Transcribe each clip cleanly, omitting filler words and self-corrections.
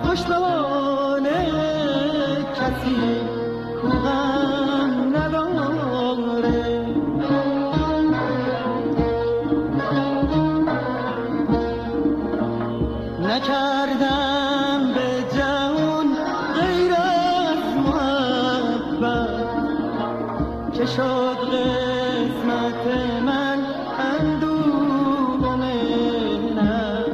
پشتوان کسی کو غم نداره. نکردم به جهان غیر از محبت که شد قسمت من اندوه و محنت.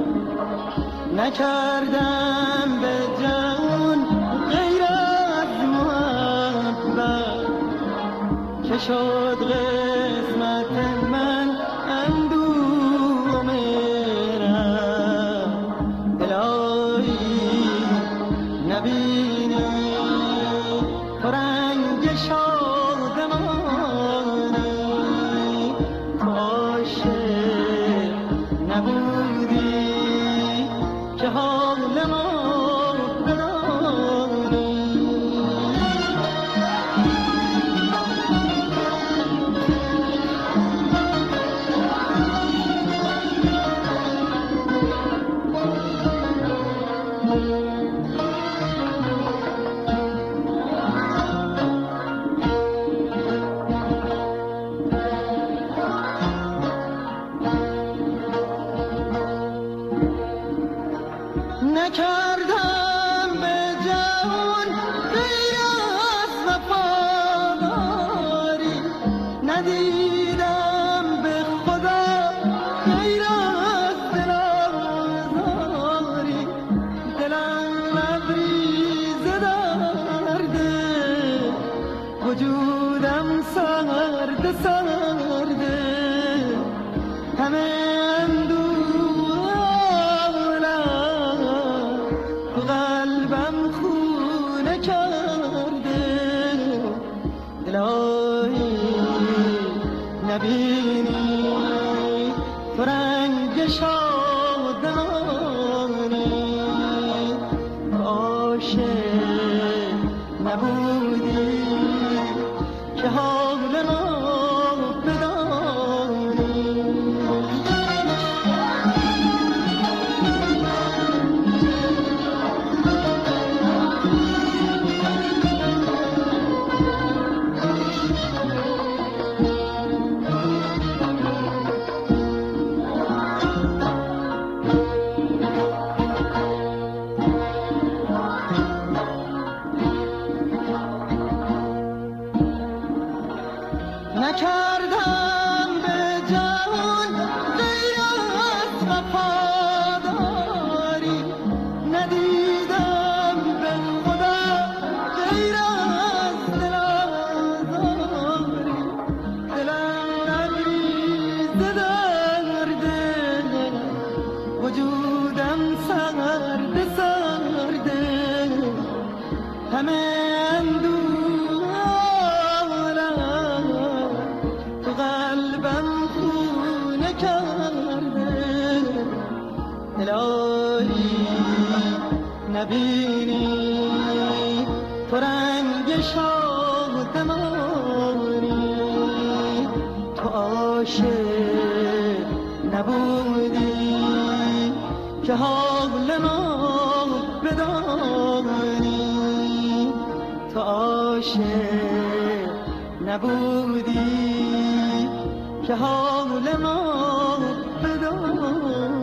نکردم به جهان غیر از محبت که شد قسمت من اندوه و محنت. الهی نبینی تو رنگ شادمانی، تو عاشق نبودی که حال ما بدانی. نکردم به جهان غیر از وفاداری، ندیدم به خدا غیر از دلازاری. دلم لبریز درده، وجودم سرد سرده، همه قلبم خونه کرده. الهی نبینی تو رنگ شادمانی، عاشق نبودی که حال ما بدانی. نکردم به جهان غیر از وفاداری، ندیدم به خدا غیر از دلازاری. دلم لبریز درده، وجودم سرد سرده، همه قلبم خونه کرده. الهی نبینی تو رنگ شادمانی، تو عاشق نبودی که حال ما بدانی. تو عاشق نبودی که حال ما بدانی.